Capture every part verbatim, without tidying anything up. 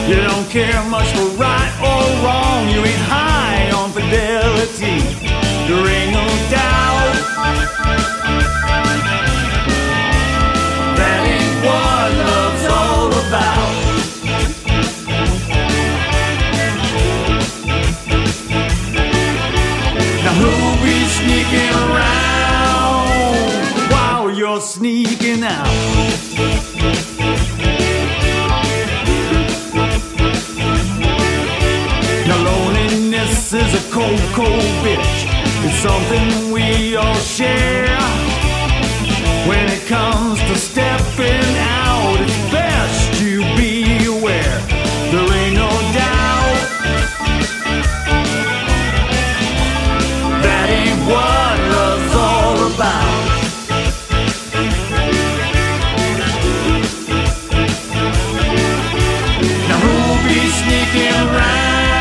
You don't care much for right or wrong. You ain't high on fidelity. There ain't no doubt that ain't what love's all about. Now who'll be sneaking around while you're sneaking out? This is a cold, cold bitch. It's something we all share. When it comes to stepping out, it's best you be aware. There ain't no doubt that ain't what love's all about. Now who'll be sneaking around?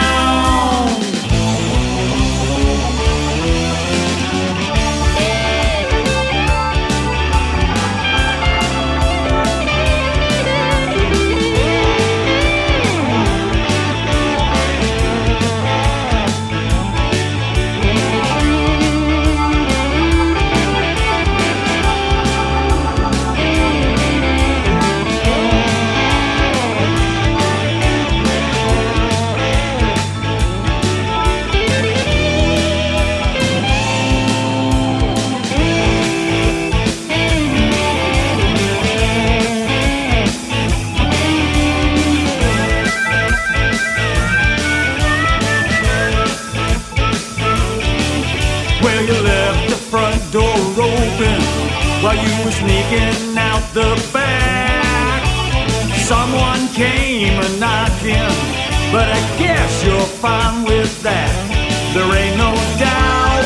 Well, you left the front door open while you were sneaking out the back. Someone came a knocking, but I guess you're fine with that. There ain't no doubt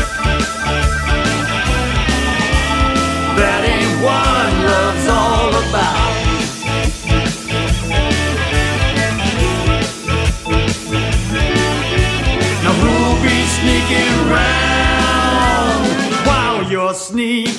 that ain't what love's all about. Now who'll be sneaking around? You're sneaking